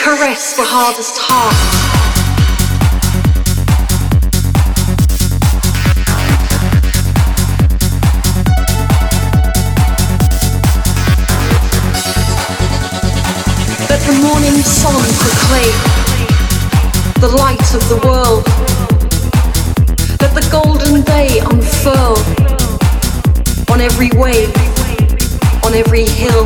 Caress the hardest heart. Let the morning sun proclaim the light of the world. Let the golden day unfurl on every wave, on every hill.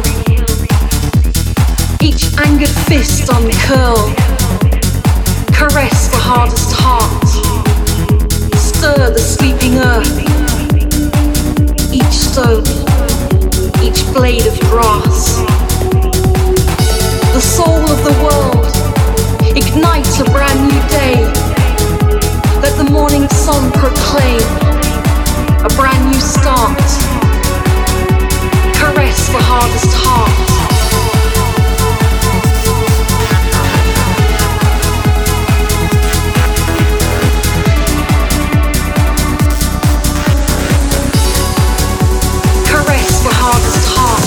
Each angered fist uncurl. Caress the hardest heart. Stir the sleeping earth. Each stone, each blade of grass. The soul of the world, ignite a brand new day. Let the morning sun proclaim a brand new start. Caress the hardest heart. Caress the hardest heart.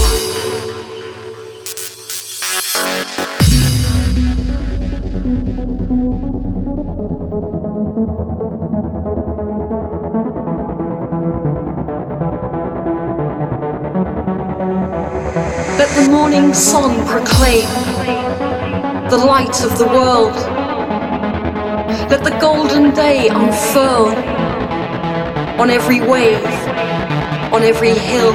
Let the morning sun proclaim the light of the world. Let the golden day unfurl on every wave, on every hill.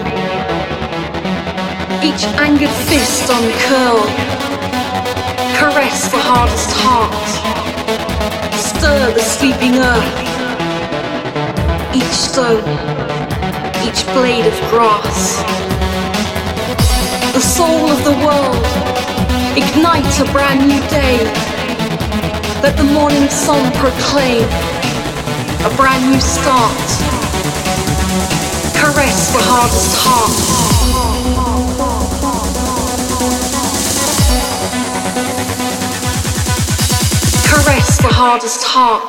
Each angered fist uncurl. Caress the hardest heart. Stir the sleeping earth. Each stone, each blade of grass. The soul of the world, ignite a brand new day. Let the morning sun proclaim a brand new start. Caress the hardest heart. Caress the hardest heart.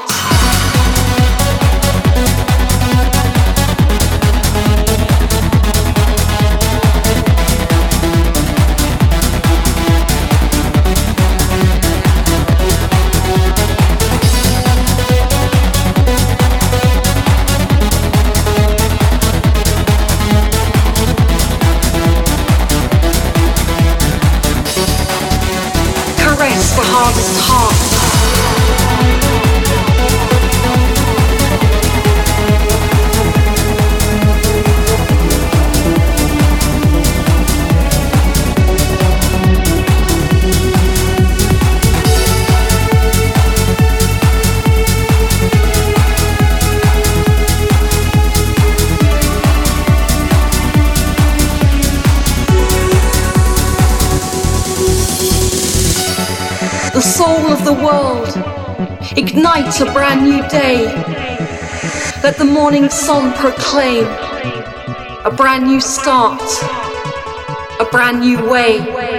Caress the hardest heart. The soul of the world, ignite a brand new day. Let the morning sun proclaim a brand new start, a brand new way.